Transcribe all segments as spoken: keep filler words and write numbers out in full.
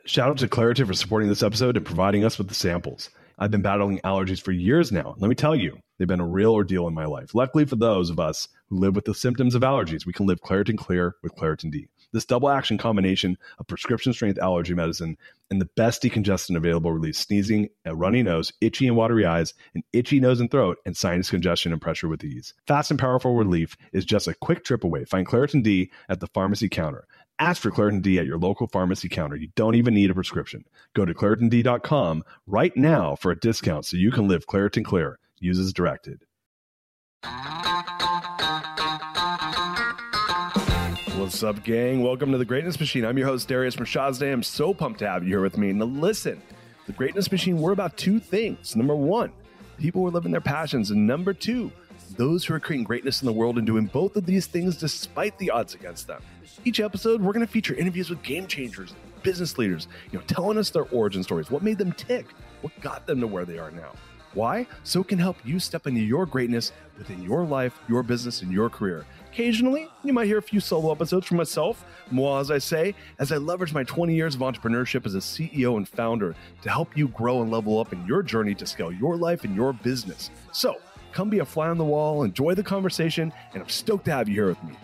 Shout out to Claritin for supporting this episode and providing us with the samples. I've been battling allergies for years now. Let me tell you, they've been a real ordeal in my life. Luckily for those of us who live with the symptoms of allergies, we can live Claritin Clear with Claritin D. This double action combination of prescription strength allergy medicine and the best decongestant available relieves sneezing, a runny nose, itchy and watery eyes, an itchy nose and throat, and sinus congestion and pressure with ease. Fast and powerful relief is just a quick trip away. Find Claritin D at the pharmacy counter. Ask for Claritin D at your local pharmacy counter. You don't even need a prescription. Go to Claritin D dot com right now for a discount so you can live Claritin Clear. Use as directed. What's up, gang? Welcome to The Greatness Machine. I'm your host, Darius Mirshahzadeh. I'm so pumped to have you here with me. Now listen, The Greatness Machine, we're about two things. Number one, people who are living their passions. And number two, those who are creating greatness in the world and doing both of these things despite the odds against them. Each episode, we're going to feature interviews with game changers, business leaders, you know, telling us their origin stories, what made them tick, what got them to where they are now. Why? So it can help you step into your greatness within your life, your business, and your career. Occasionally, you might hear a few solo episodes from myself, moi as I say, as I leverage my twenty years of entrepreneurship as a C E O and founder to help you grow and level up in your journey to scale your life and your business. So come be a fly on the wall, enjoy the conversation, and I'm stoked to have you here with me.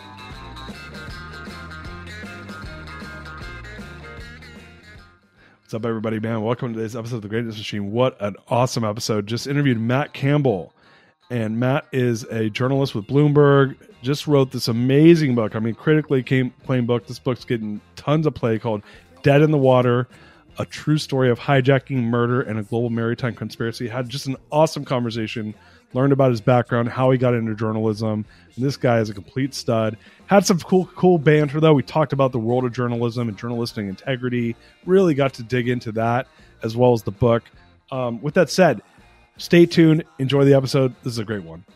What's up, everybody, man? Welcome to today's episode of The Greatness Machine. What an awesome episode. Just interviewed Matt Campbell. And Matt is a journalist with Bloomberg, just wrote this amazing book. I mean, critically acclaimed book. This book's getting tons of play, called Dead in the Water, a true story of hijacking, murder, and a global maritime conspiracy. Had just an awesome conversation, learned about his background, how he got into journalism. And this guy is a complete stud. Had some cool, cool banter, though. We talked about the world of journalism and journalistic integrity. Really got to dig into that, as well as the book. Um, with that said, stay tuned. Enjoy the episode. This is a great one.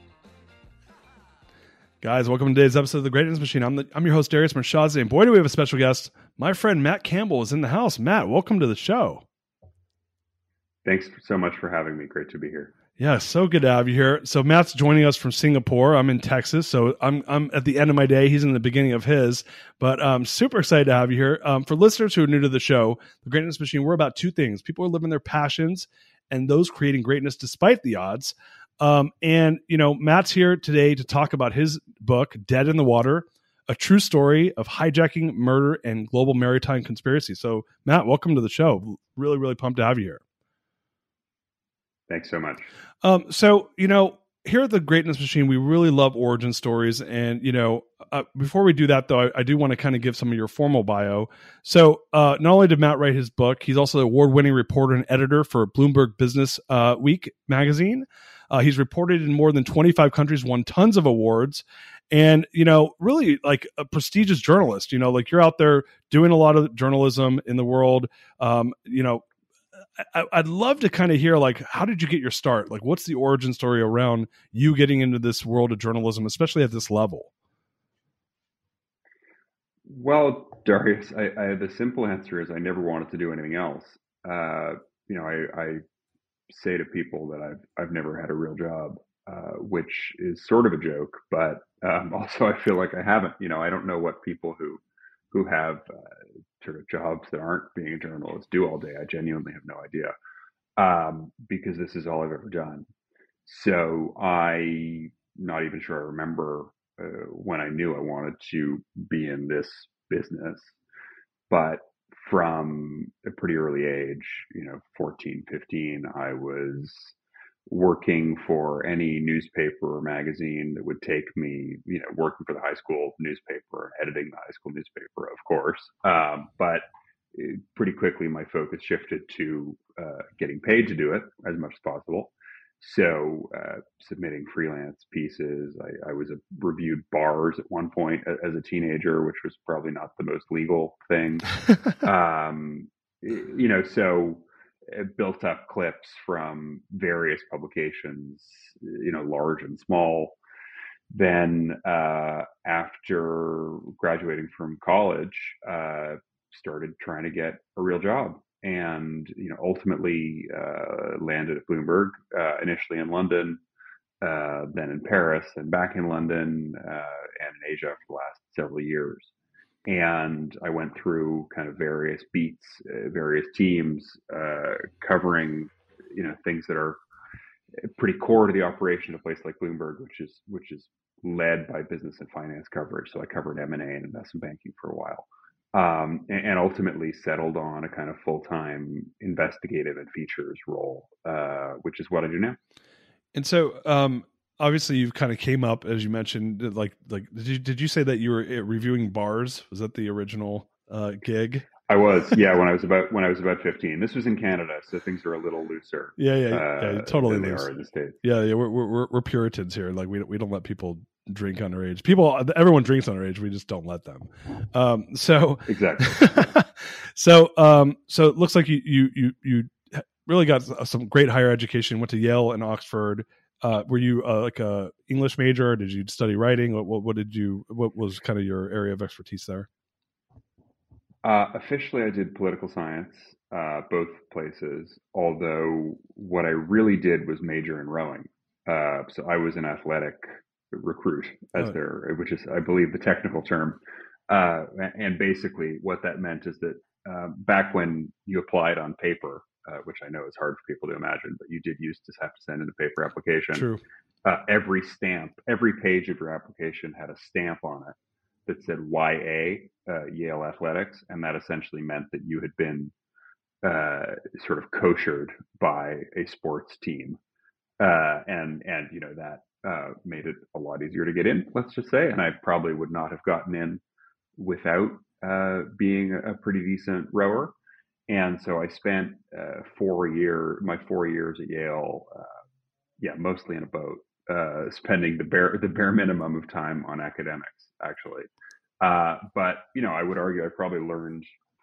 Guys, welcome to today's episode of The Greatness Machine. I'm, the, I'm your host, Darius Mirshahzadeh. And boy, do we have a special guest. My friend Matt Campbell is in the house. Matt, welcome to the show. Thanks so much for having me. Great to be here. Yeah, so good to have you here. So Matt's joining us from Singapore. I'm in Texas, so I'm I'm at the end of my day. He's in the beginning of his, but I'm super excited to have you here. Um, for listeners who are new to the show, The Greatness Machine, we're about two things. People are living their passions and those creating greatness despite the odds. Um, and, you know, Matt's here today to talk about his book, Dead in the Water, a true story of hijacking, murder, and global maritime conspiracy. So, Matt, welcome to the show. Really, really pumped to have you here. Thanks so much. Um, so, you know, here at The Greatness Machine, we really love origin stories. And, you know, uh, before we do that, though, I, I do want to kind of give some of your formal bio. So uh, not only did Matt write his book, he's also an award-winning reporter and editor for Bloomberg Business uh, Week magazine. Uh, he's reported in more than twenty-five countries, won tons of awards. And, you know, really like a prestigious journalist, you know, like you're out there doing a lot of journalism in the world. Um, you know, I, I'd love to kind of hear, like, how did you get your start? Like, what's the origin story around you getting into this world of journalism, especially at this level? Well, Darius, I, I the simple answer is I never wanted to do anything else. Uh, you know, I, I say to people that I've I've never had a real job, uh, which is sort of a joke, but um, also I feel like I haven't. You know, I don't know what people who who have uh, sort of jobs that aren't being a journalist do all day. I genuinely have no idea, um, because this is all I've ever done. So I'm not even sure I remember uh, when I knew I wanted to be in this business. But from a pretty early age, you know, fourteen, fifteen, I was working for any newspaper or magazine that would take me, you know, working for the high school newspaper, editing the high school newspaper, of course. Um, but pretty quickly, my focus shifted to uh, getting paid to do it as much as possible. So uh, submitting freelance pieces. I, I was a reviewed bars at one point as a teenager, which was probably not the most legal thing. um, you know, so it built up clips from various publications, you know, large and small. Then uh, after graduating from college, uh, started trying to get a real job. And, you know, ultimately uh, landed at Bloomberg, uh, initially in London, uh, then in Paris, and back in London, uh, and in Asia for the last several years. and I went through kind of various beats, uh, various teams, uh, covering, you know, things that are pretty core to the operation of a place like Bloomberg, which is which is led by business and finance coverage. So I covered M and A and investment banking for a while, um, and, and ultimately settled on a kind of full time investigative and features role, uh, which is what I do now. And so, um, obviously, you kind of came up, as you mentioned, like like did you did you say that you were reviewing bars? Was that the original uh, gig? I was, yeah, when I was about when I was about fifteen. This was in Canada, so things are a little looser. Yeah, yeah, uh, yeah, totally than they loose. are in the States. Yeah, yeah, we're we're we're Puritans here. Like we we don't let people drink underage. People, everyone drinks underage. We just don't let them. Um, so exactly. so um, so it looks like you you you you really got some great higher education. Went to Yale and Oxford. Uh, were you uh, like a English major? Or did you study writing? What, what what did you? What was kind of your area of expertise there? Uh, officially, I did political science, uh, both places, although what I really did was major in rowing. Uh, so I was an athletic recruit, as Oh. there, which is, I believe, the technical term. Uh, and basically, what that meant is that uh, back when you applied on paper, uh, which I know is hard for people to imagine, but you did used to have to send in a paper application. True. Uh, every stamp, every page of your application had a stamp on it that said Y A, uh, Yale Athletics, and that essentially meant that you had been uh, sort of koshered by a sports team, uh, and and you know that uh, made it a lot easier to get in. Let's just say, and I probably would not have gotten in without uh, being a pretty decent rower. And so I spent uh, four year my four years at Yale, uh, yeah, mostly in a boat, uh, spending the bare the bare minimum of time on academics, actually. Uh, but, you know, I would argue I probably learned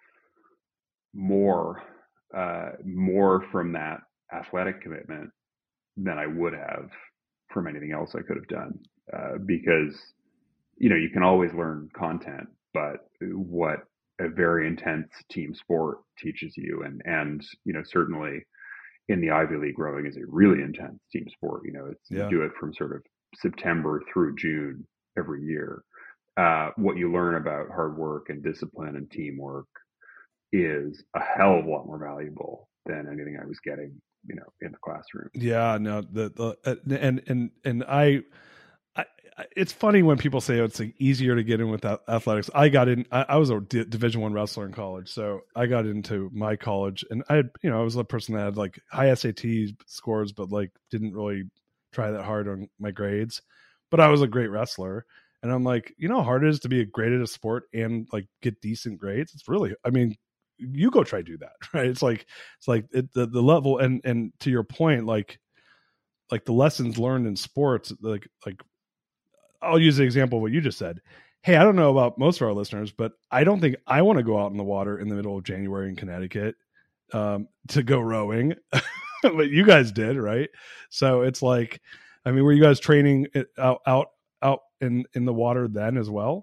more, uh, more from that athletic commitment than I would have from anything else I could have done. Uh, because, you know, you can always learn content, but what a very intense team sport teaches you, and, and, you know, certainly in the Ivy League, rowing is a really intense team sport. You know, it's, yeah. you do it from sort of September through June every year. Uh, what you learn about hard work and discipline and teamwork is a hell of a lot more valuable than anything I was getting, you know, in the classroom. Yeah, no, the, the and and and I, I, it's funny when people say oh, it's like easier to get in with athletics. I got in. I, I was a D- Division One wrestler in college, so I got into my college, and I, had, you know, I was a person that had like high S A T scores, but like didn't really try that hard on my grades. But I was a great wrestler. And I'm like, you know how hard it is to be great at a sport and like get decent grades? It's really, I mean, you go try to do that, right? It's like, it's like it, the, the level. And, and to your point, like, like the lessons learned in sports, like, like I'll use the example of what you just said. Hey, I don't know about most of our listeners, but I don't think I want to go out in the water in the middle of January in Connecticut um, to go rowing, but you guys did, right? So it's like, I mean, were you guys training out, out, out in, in the water then as well?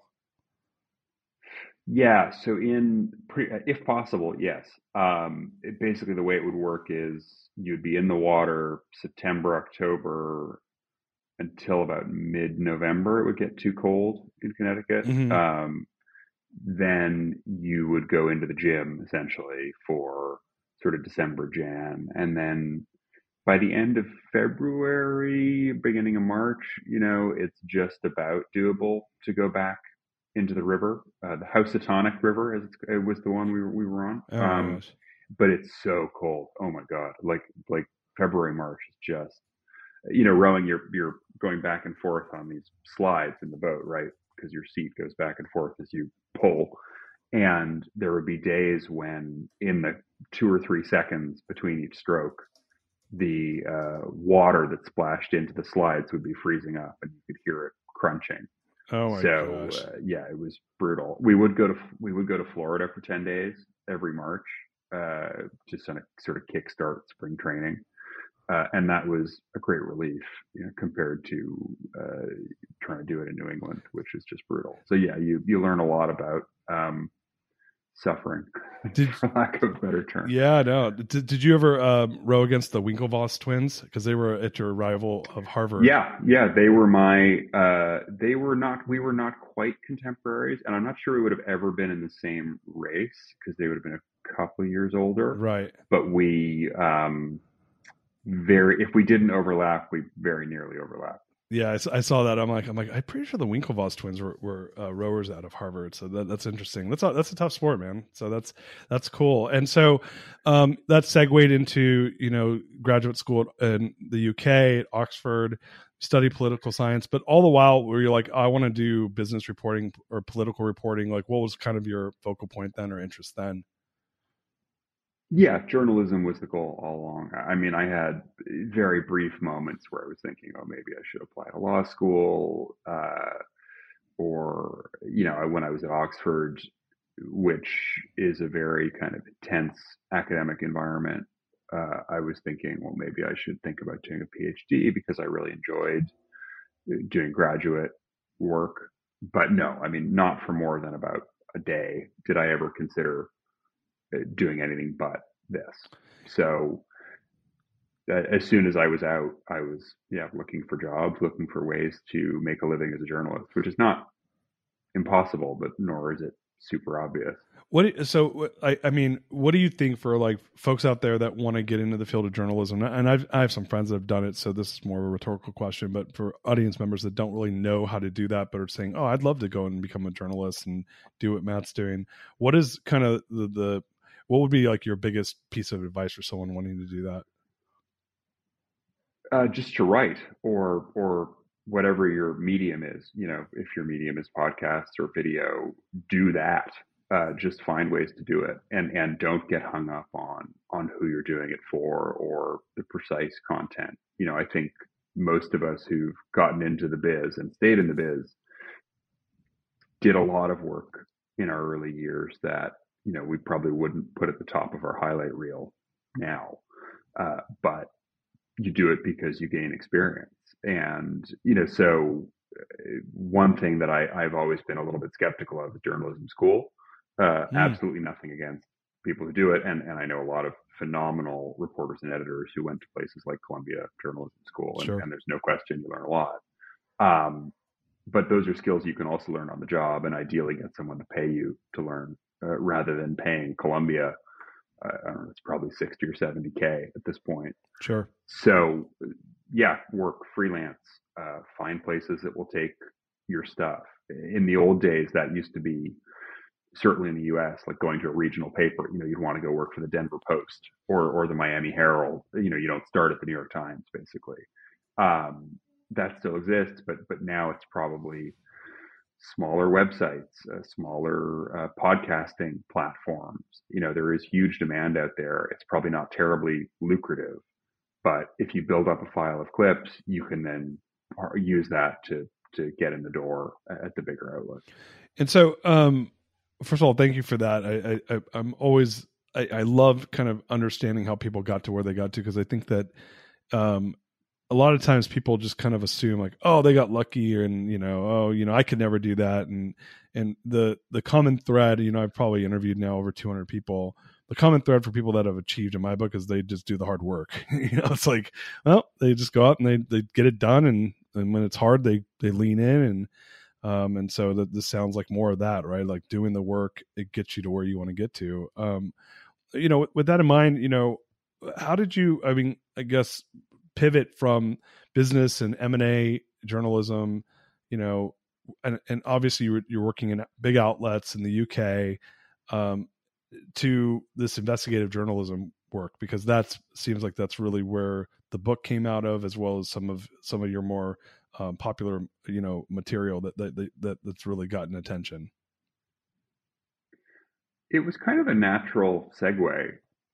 Yeah. So in pre, if possible, yes. Um, it, basically the way it would work is you'd be in the water September, October until about mid-November. It would get too cold in Connecticut. Mm-hmm. Um, then you would go into the gym essentially for sort of December, Jan, and then by the end of February, beginning of March, you know, it's just about doable to go back into the river. Uh, the Housatonic River, as it's, it was the one we were, we were on. Oh, um, but it's so cold. Oh my God. Like, like February, March is just, you know, rowing, you're, you're going back and forth on these slides in the boat, right? Because your seat goes back and forth as you pull. And there would be days when in the two or three seconds between each stroke, the uh, water that splashed into the slides would be freezing up and you could hear it crunching. Oh my so, gosh. Uh, yeah, it was brutal. We would go to, we would go to Florida for ten days every March, uh, just on a sort of kickstart spring training. Uh, and that was a great relief, you know, compared to uh, trying to do it in New England, which is just brutal. So yeah, you, you learn a lot about um, suffering, did, for lack of a better term. Yeah, no. Did, did you ever um, row against the Winklevoss twins? Because they were at your rival of Harvard. Yeah, yeah, they were my. Uh, they were not. We were not quite contemporaries, and I'm not sure we would have ever been in the same race because they would have been a couple of years older. Right. But we, um, very, if we didn't overlap, we very nearly overlapped. Yeah, I, s- I saw that. I'm like, I'm like, I'm pretty sure the Winklevoss twins were, were uh, rowers out of Harvard. So that, that's interesting. That's a, that's a tough sport, man. So that's that's cool. And so um, that segued into you know graduate school in the U K at Oxford, study political science, but all the while where you're like, oh, I want to do business reporting or political reporting. Like, what was kind of your focal point then or interest then? Yeah, journalism was the goal all along. I mean, I had very brief moments where I was thinking, oh, maybe I should apply to law school, uh, or you know, when I was at Oxford, which is a very kind of intense academic environment. Uh, I was thinking, well, maybe I should think about doing a PhD because I really enjoyed doing graduate work. But no, I mean, not for more than about a day did I ever consider uh, doing anything but this. So uh, as soon as I was out, I was yeah looking for jobs, looking for ways to make a living as a journalist, which is not impossible, but nor is it super obvious. What so I I mean, what do you think for like folks out there that want to get into the field of journalism? And I've I have some friends that have done it, so this is more of a rhetorical question. But for audience members that don't really know how to do that, but are saying, "Oh, I'd love to go and become a journalist and do what Matt's doing," what is kind of the, the what would be like your biggest piece of advice for someone wanting to do that? Uh, just to write or or whatever your medium is. You know, if your medium is podcasts or video, do that. Uh, just find ways to do it, and and don't get hung up on on who you're doing it for or the precise content. You know, I think most of us who've gotten into the biz and stayed in the biz did a lot of work in our early years that you know we probably wouldn't put at the top of our highlight reel now, uh, but you do it because you gain experience. And, you know, so uh, one thing that I, I've always been a little bit skeptical of is journalism school. Uh, Mm, absolutely nothing against people who do it. And, and I know a lot of phenomenal reporters and editors who went to places like Columbia Journalism School. And, sure, and there's no question you learn a lot. Um, but those are skills you can also learn on the job and ideally get someone to pay you to learn uh, rather than paying Columbia. Uh, I don't know, it's probably sixty or seventy K at this point. sure. So, yeah, work freelance, uh, find places that will take your stuff. In the old days, that used to be certainly in the U S, like going to a regional paper. You know, you'd want to go work for the Denver Post or or the Miami Herald. You know, you don't start at the New York Times, basically. Um, that still exists, but but now it's probably smaller websites, uh, smaller uh, podcasting platforms. You know, there is huge demand out there. It's probably not terribly lucrative, but if you build up a file of clips, you can then use that to to get in the door at the bigger outlet. And so, um, first of all, thank you for that. I, I I'm always I, I love kind of understanding how people got to where they got to because I think that um, a lot of times people just kind of assume like, oh, they got lucky, and you know, oh, you know, I could never do that. And and the the common thread, you know, I've probably interviewed now over two hundred people. The common thread for people that have achieved in my book is they just do the hard work. You know, it's like, well, they just go out and they they get it done, and and when it's hard, they they lean in and. Um, and so that this sounds like more of that, right? Like doing the work, it gets you to where you want to get to. Um, you know, with, with that in mind, you know, how did you, I mean, I guess pivot from business and M and A journalism, you know, and, and obviously you're, you're working in big outlets in the U K, um, to this investigative journalism work, because that seems like that's really where the book came out of, as well as some of, some of your more um, popular, you know, material that, that, that that's really gotten attention. It was kind of a natural segue,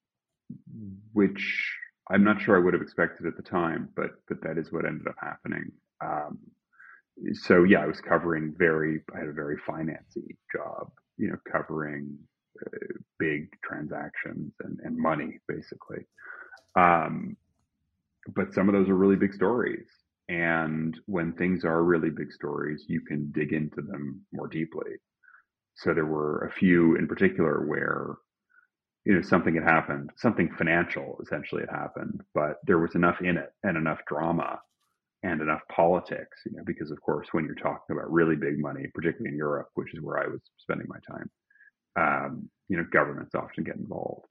which I'm not sure I would have expected at the time, but but that is what ended up happening. Um, so yeah, I was covering very, I had a very financy job, you know, covering uh, big transactions and, and money basically. Um, but some of those are really big stories. And when things are really big stories, you can dig into them more deeply. So there were a few in particular where, you know, something had happened, something financial essentially had happened, but there was enough in it and enough drama and enough politics, you know, because of course, when you're talking about really big money, particularly in Europe, which is where I was spending my time, um, you know, governments often get involved.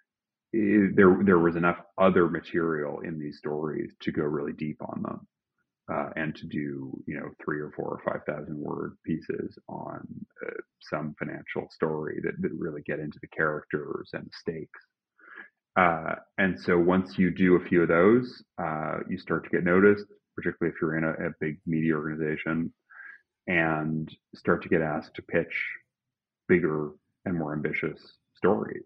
It, there, there was enough other material in these stories to go really deep on them, uh, and to do, you know, three or four or five thousand word pieces on uh, some financial story that, that really get into the characters and the stakes. Uh, and so once you do a few of those, uh, you start to get noticed, particularly if you're in a, a big media organization, and start to get asked to pitch bigger and more ambitious stories.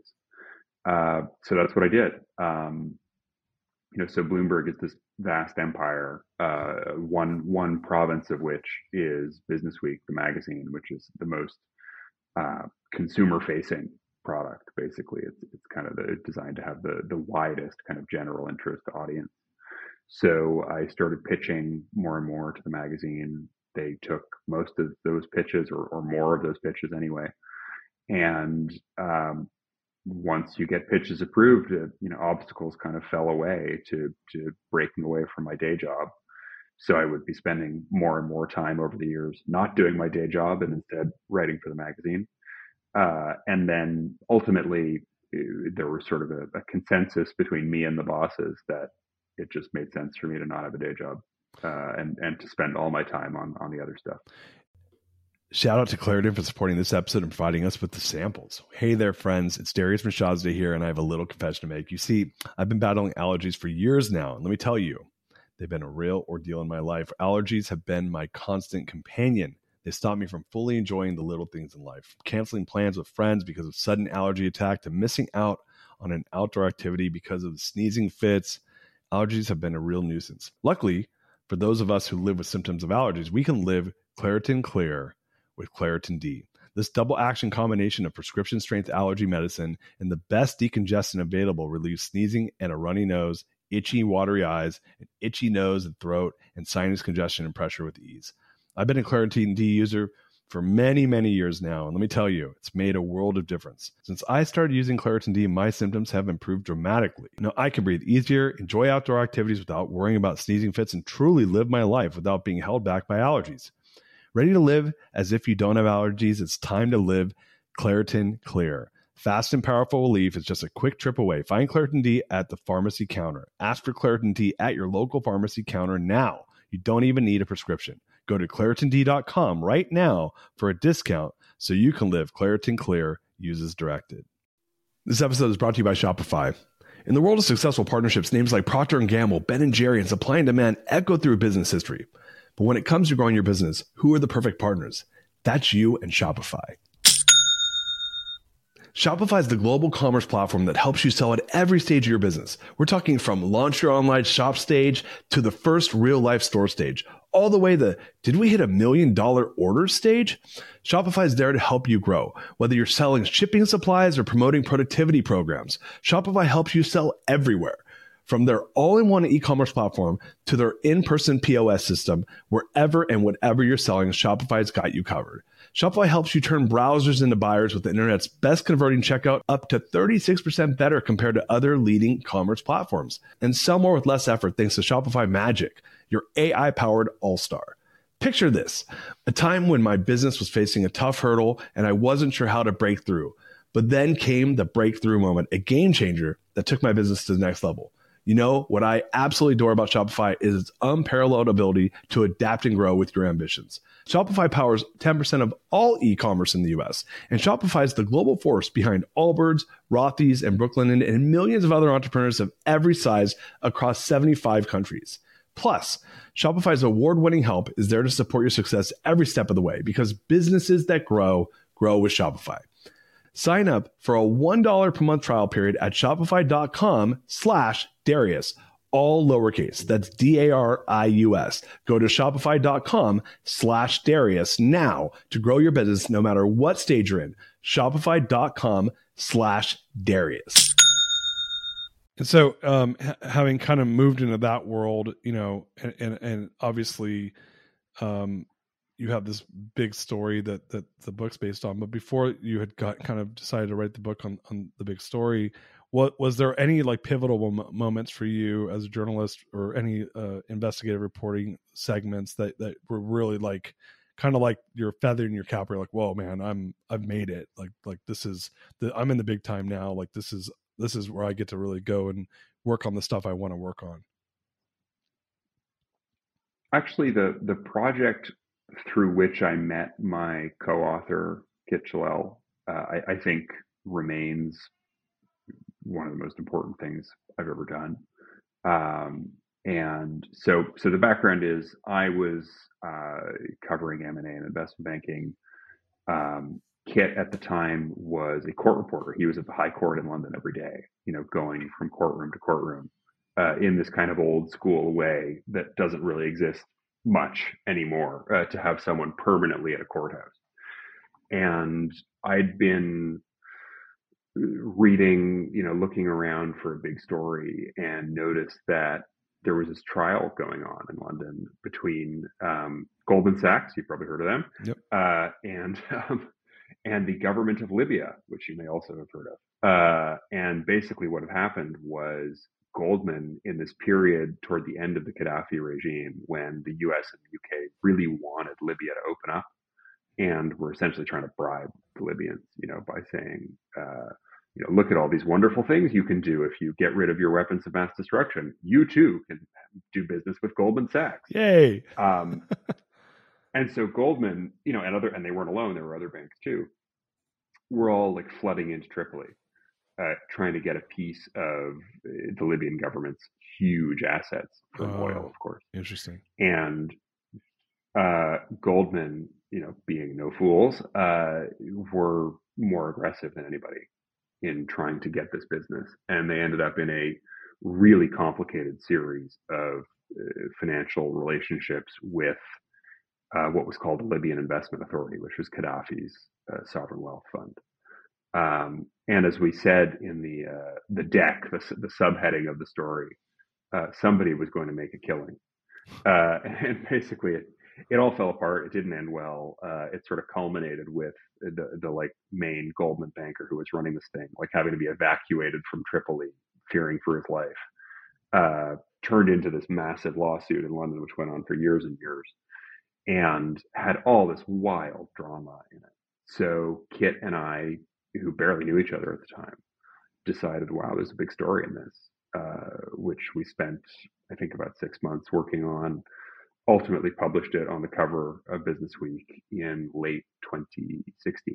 Uh, so that's what I did. Um, you know, so Bloomberg is this vast empire, uh, one one province of which is Business Week, the magazine, which is the most uh, consumer-facing product. Basically, it's it's kind of the, designed to have the the widest kind of general interest audience. So I started pitching more and more to the magazine. They took most of those pitches, or, or more of those pitches anyway. And um, once you get pitches approved, uh, you know, obstacles kind of fell away to to breaking away from my day job. So I would be spending more and more time over the years not doing my day job and instead writing for the magazine. Uh, and then ultimately, there was sort of a, a consensus between me and the bosses that it just made sense for me to not have a day job, uh, and and to spend all my time on on the other stuff. Shout out to Claritin for supporting this episode and providing us with the samples. Hey there, friends. It's Darius Mirshahzadeh here, and I have a little confession to make. You see, I've been battling allergies for years now, and let me tell you, they've been a real ordeal in my life. Allergies have been my constant companion. They stop me from fully enjoying the little things in life, from canceling plans with friends because of sudden allergy attack to missing out on an outdoor activity because of the sneezing fits. Allergies have been a real nuisance. Luckily, for those of us who live with symptoms of allergies, we can live Claritin Clear with Claritin D. This double action combination of prescription strength allergy medicine and the best decongestant available relieves sneezing and a runny nose, itchy, watery eyes, an itchy nose and throat, and sinus congestion and pressure with ease. I've been a Claritin D user for many, many years now, and let me tell you, it's made a world of difference. Since I started using Claritin D, my symptoms have improved dramatically. Now I can breathe easier, enjoy outdoor activities without worrying about sneezing fits, and truly live my life without being held back by allergies. Ready to live as if you don't have allergies? It's time to live Claritin Clear. Fast and powerful relief is just a quick trip away. Find Claritin D at the pharmacy counter. Ask for Claritin D at your local pharmacy counter now. You don't even need a prescription. Go to Claritin D dot com right now for a discount so you can live Claritin Clear. Use as directed. This episode is brought to you by Shopify. In the world of successful partnerships, names like Procter and Gamble, Ben and Jerry, and Supply and Demand echo through business history. But when it comes to growing your business, who are the perfect partners? That's you and Shopify. Shopify is the global commerce platform that helps you sell at every stage of your business. We're talking from launch your online shop stage to the first real life store stage, all the way to, did we hit a million dollar order stage? Shopify is there to help you grow. Whether you're selling shipping supplies or promoting productivity programs, Shopify helps you sell everywhere. From their all-in-one e-commerce platform to their in-person P O S system, wherever and whatever you're selling, Shopify's got you covered. Shopify helps you turn browsers into buyers with the internet's best converting checkout, up to thirty-six percent better compared to other leading commerce platforms. And sell more with less effort thanks to Shopify Magic, your A I-powered all-star. Picture this, a time when my business was facing a tough hurdle and I wasn't sure how to break through. But then came the breakthrough moment, a game changer that took my business to the next level. You know, what I absolutely adore about Shopify is its unparalleled ability to adapt and grow with your ambitions. Shopify powers ten percent of all e-commerce in the U S, and Shopify is the global force behind Allbirds, Rothy's, and Brooklinen, and millions of other entrepreneurs of every size across seventy-five countries. Plus, Shopify's award-winning help is there to support your success every step of the way, because businesses that grow, grow with Shopify. Sign up for a one dollar per month trial period at shopify.com slash Darius, all lowercase. That's D A R I U S. Go to shopify.com slash Darius now to grow your business no matter what stage you're in. Shopify.com slash Darius. And so um, ha- having kind of moved into that world, you know, and, and, and obviously um, you have this big story that, that the book's based on, but before you had got kind of decided to write the book on, on the big story, what was there any like pivotal mom- moments for you as a journalist, or any uh, investigative reporting segments that that were really like kind of like your feather in your cap? You're like, whoa, man, I'm I've made it. Like like this is the I'm in the big time now. Like this is this is where I get to really go and work on the stuff I want to work on. Actually, the the project through which I met my co-author Kit Chellel, uh, I, I think remains one of the most important things I've ever done. Um, and so, so the background is I was uh, covering M and A and investment banking. Um, Kit at the time was a court reporter. He was at the High Court in London every day, you know, going from courtroom to courtroom uh, in this kind of old school way that doesn't really exist much anymore, uh, to have someone permanently at a courthouse. And I'd been reading, you know, looking around for a big story and noticed that there was this trial going on in London between um, Goldman Sachs, you've probably heard of them, Yep. uh, and um, and the government of Libya, which you may also have heard of. Uh, and basically, what had happened was Goldman, in this period toward the end of the Gaddafi regime, when the U S and the U K really wanted Libya to open up, and were essentially trying to bribe the Libyans, you know, by saying, uh, you know, look at all these wonderful things you can do if you get rid of your weapons of mass destruction. You too can do business with Goldman Sachs. Yay! Um, and so Goldman, you know, and other, and they weren't alone. There were other banks too. Were all like flooding into Tripoli, uh, trying to get a piece of the Libyan government's huge assets from Oh, oil, of course. Interesting. And uh, Goldman, you know, being no fools, uh, were more aggressive than anybody in trying to get this business. And they ended up in a really complicated series of uh, financial relationships with uh, what was called the Libyan Investment Authority, which was Gaddafi's uh, sovereign wealth fund. Um, and as we said in the uh, the deck, the, the subheading of the story, uh, somebody was going to make a killing. Uh, and basically, it, it all fell apart. It didn't end well. Uh, it sort of culminated with the, the like main Goldman banker who was running this thing, like having to be evacuated from Tripoli, fearing for his life. Uh, turned into this massive lawsuit in London, which went on for years and years, and had all this wild drama in it. So Kit and I, who barely knew each other at the time, decided, wow, there's a big story in this, uh, which we spent, I think, about six months working on. Ultimately published it on the cover of Business Week in late twenty sixteen.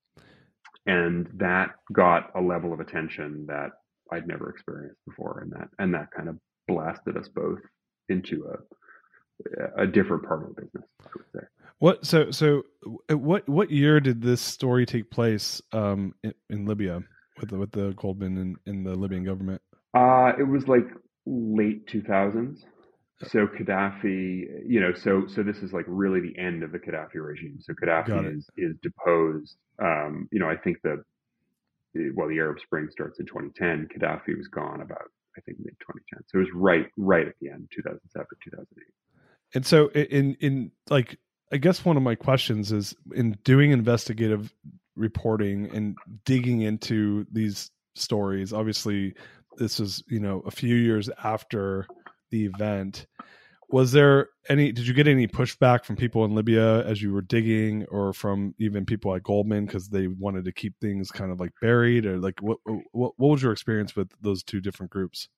And that got a level of attention that I'd never experienced before. And that, and that kind of blasted us both into a, a different part of the business, I would say. What, so, so what, what year did this story take place, um, in, in Libya with the, with the Goldman and, and the Libyan government? Uh, it was like late two thousands. So Gaddafi, you know, so so this is like really the end of the Gaddafi regime. So Gaddafi is is deposed. Um, you know, I think the well, the Arab Spring starts in twenty ten. Gaddafi was gone about, I think, mid twenty ten. So it was right right at the end, two thousand seven, two thousand eight. And so in in like, I guess one of my questions is, in doing investigative reporting and digging into these stories, obviously this is, you know, a few years after the event, was there any, did you get any pushback from people in Libya as you were digging, or from even people like Goldman, because they wanted to keep things kind of like buried, or like what what what was your experience with those two different groups?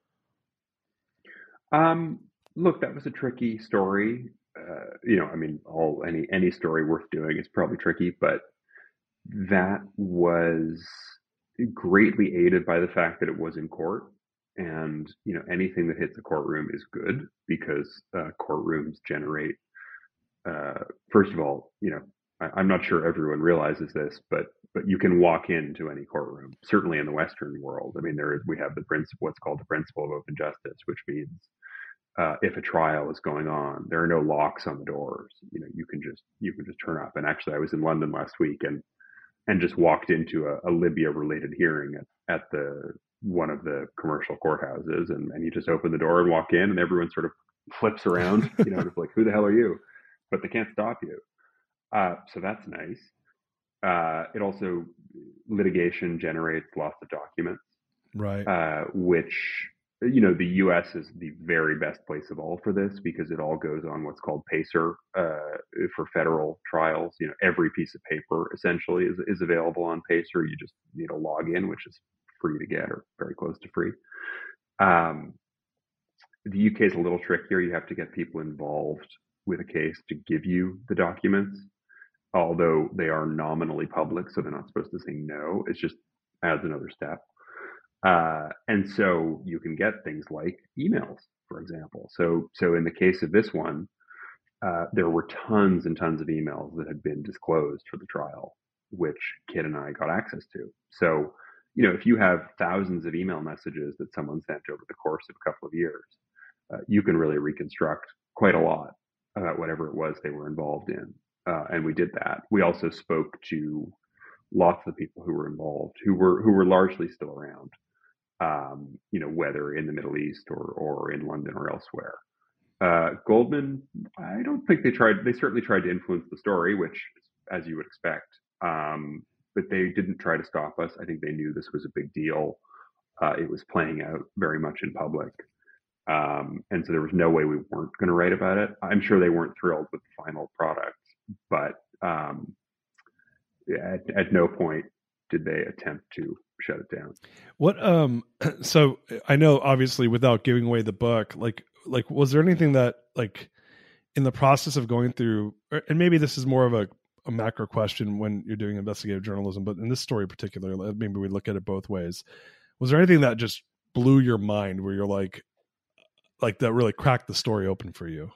Um, look, that was a tricky story. Uh, you know, I mean, all any any story worth doing is probably tricky, but that was greatly aided by the fact that it was in court. And, you know, anything that hits a courtroom is good, because uh, courtrooms generate, uh, first of all, you know, I, I'm not sure everyone realizes this, but but you can walk into any courtroom, certainly in the Western world. I mean, there is, we have the principle, what's called the principle of open justice, which means uh, if a trial is going on, there are no locks on the doors. You know, you can just you can just turn up. And actually, I was in London last week and and just walked into a, a Libya-related hearing at, at the one of the commercial courthouses, and, and you just open the door and walk in, and everyone sort of flips around, you know, it's like, who the hell are you? But they can't stop you. Uh, so that's nice. Uh, it also, litigation generates lots of documents. Right. uh, which, you know, the U S is the very best place of all for this because it all goes on what's called PACER uh, for federal trials. You know, every piece of paper essentially is, is available on PACER. You just need a login, which is free to get or very close to free. Um, the U K is a little trickier. You have to get people involved with a case to give you the documents, although they are nominally public, so they're not supposed to say no. It's just adds another step. Uh, and so you can get things like emails, for example. So, so in the case of this one, uh, there were tons and tons of emails that had been disclosed for the trial, which Kit and I got access to. So, you know, if you have thousands of email messages that someone sent over the course of a couple of years, uh, you can really reconstruct quite a lot about whatever it was they were involved in. Uh, and we did that. We also spoke to lots of the people who were involved, who were who were largely still around. Um, you know, whether in the Middle East or or in London or elsewhere. Uh, Goldman, I don't think they tried. They certainly tried to influence the story, which, as you would expect, um, but they didn't try to stop us. I think they knew this was a big deal. Uh, it was playing out very much in public, um, and so there was no way we weren't going to write about it. I'm sure they weren't thrilled with the final product, but um, at, at no point did they attempt to shut it down. What um so I know obviously without giving away the book, like like was there anything that like in the process of going through, and maybe this is more of a, a macro question when you're doing investigative journalism, but in this story in particular, maybe we look at it both ways. Was there anything that just blew your mind where you're like like that really cracked the story open for you?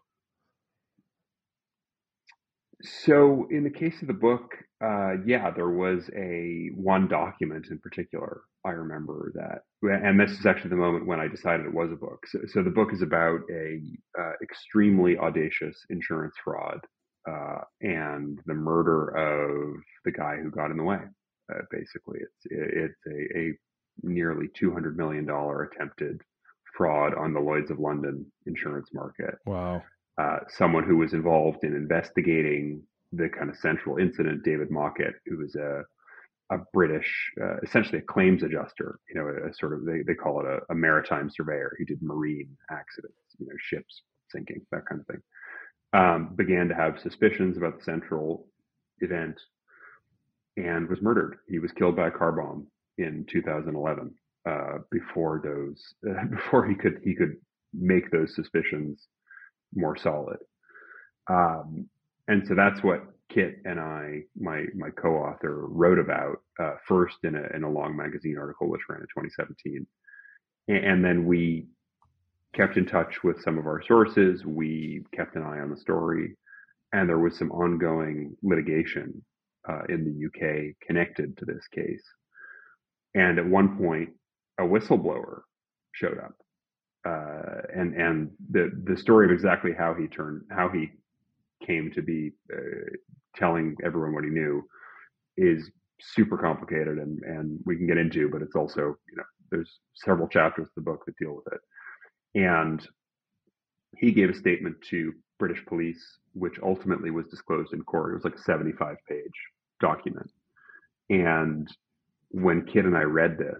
So in the case of the book, uh, yeah, there was a one document in particular. I remember that, and this is actually the moment when I decided it was a book. So, so the book is about a uh, extremely audacious insurance fraud uh, and the murder of the guy who got in the way. Uh, basically, it's it's a, a nearly two hundred million dollar attempted fraud on the Lloyd's of London insurance market. Wow. Uh, someone who was involved in investigating the kind of central incident, David Mockett, who was a, a British, uh, essentially a claims adjuster, you know, a, a sort of, they, they call it a, a maritime surveyor. He did marine accidents, you know, ships sinking, that kind of thing. Um, began to have suspicions about the central event and was murdered. He was killed by a car bomb in two thousand eleven. Uh, before those, uh, before he could he could make those suspicions more solid. Um, and so that's what Kit and I, my my co-author, wrote about uh, first in a in a long magazine article which ran in twenty seventeen, and, and then we kept in touch with some of our sources. We kept an eye on the story, and there was some ongoing litigation uh, in the U K connected to this case. And at one point, a whistleblower showed up. Uh, and and the the story of exactly how he turned how he came to be uh, telling everyone what he knew is super complicated, and and we can get into, but it's also, you know, there's several chapters of the book that deal with it. And he gave a statement to British police, which ultimately was disclosed in court. It was like a seventy-five page document. And when Kit and I read this,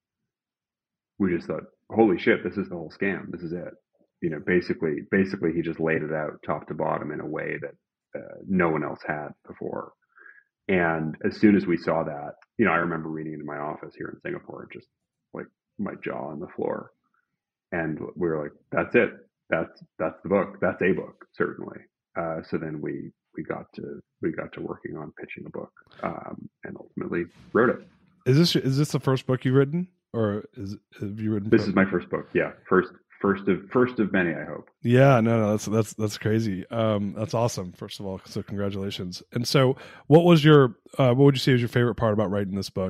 we just thought, holy shit, this is the whole scam. This is it. You know, basically, basically he just laid it out top to bottom in a way that uh, no one else had before. And as soon as we saw that, you know, I remember reading it in my office here in Singapore, just like my jaw on the floor. And we were like, that's it. That's, that's the book. That's a book, certainly. Uh, so then we, we got to, we got to working on pitching a book, um, and ultimately wrote it. Is this, is this the first book you've written, or is, have you written? This is my first book. Yeah. First, first of, first of many, I hope. Yeah, no, no, that's, that's, that's crazy. Um, that's awesome. First of all, so congratulations. And so what was your, uh, what would you say was your favorite part about writing this book?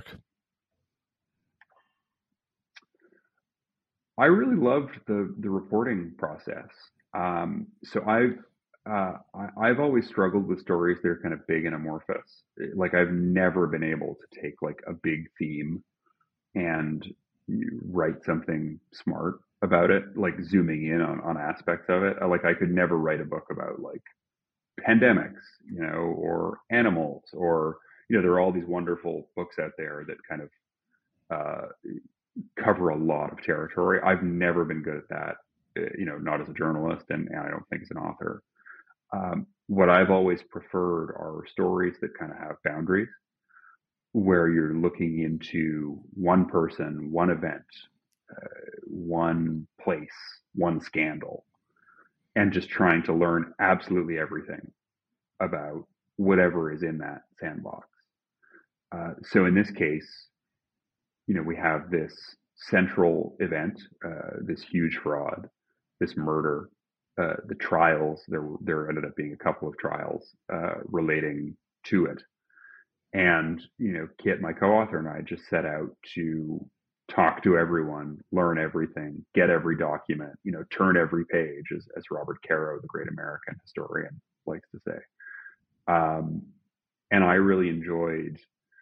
I really loved the the reporting process. Um, so I've uh, I, I've always struggled with stories that are kind of big and amorphous. Like I've never been able to take like a big theme and write something smart about it, like zooming in on, on aspects of it. Like I could never write a book about like pandemics, you know, or animals, or, you know, there are all these wonderful books out there that kind of uh, cover a lot of territory. I've never been good at that, uh, you know, not as a journalist, and, and I don't think as an author. Um, what I've always preferred are stories that kind of have boundaries, where you're looking into one person, one event, uh, one place, one scandal, and just trying to learn absolutely everything about whatever is in that sandbox. Uh, so in this case, you know, we have this central event, uh, this huge fraud, this murder, uh, the trials. There, there ended up being a couple of trials uh, relating to it. And, you know, Kit, my co-author, and I just set out to talk to everyone, learn everything, get every document, you know, turn every page, as, as Robert Caro, the great American historian, likes to say. Um, and I really enjoyed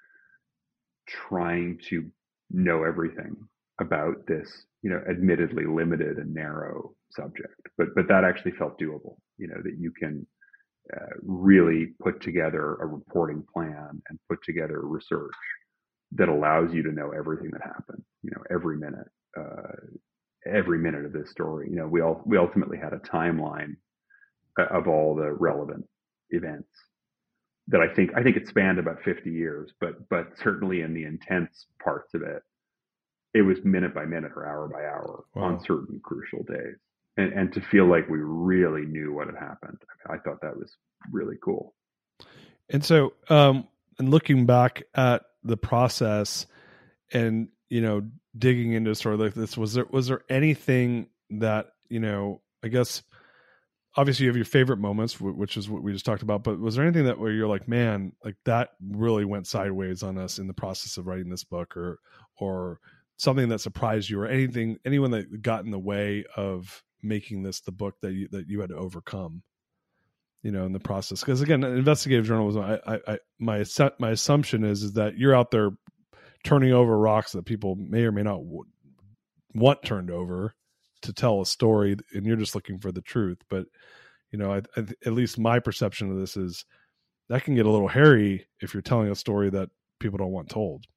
trying to know everything about this, you know, admittedly limited and narrow subject. But but that actually felt doable, you know, that you can uh, really put together a reporting plan and put together research that allows you to know everything that happened, you know, every minute, uh, every minute of this story. You know, we all we ultimately had a timeline of all the relevant events that I think I think it spanned about fifty years, but but certainly in the intense parts of it, it was minute by minute or hour by hour wow. on certain crucial days. And, and to feel like we really knew what had happened, I, mean, I thought that was really cool. And so, um, and looking back at the process, and you know, digging into a story like this, was there was there anything that, you know, I guess obviously you have your favorite moments, which is what we just talked about, but was there anything that where you're like, man, like that really went sideways on us in the process of writing this book, or or something that surprised you, or anything, anyone that got in the way of making this the book that you that you had to overcome, you know, in the process? Because again, investigative journalism, I, I, I my my assumption is is that you're out there turning over rocks that people may or may not w- want turned over to tell a story, and you're just looking for the truth. But you know, I, I, at least my perception of this is that can get a little hairy if you're telling a story that people don't want told.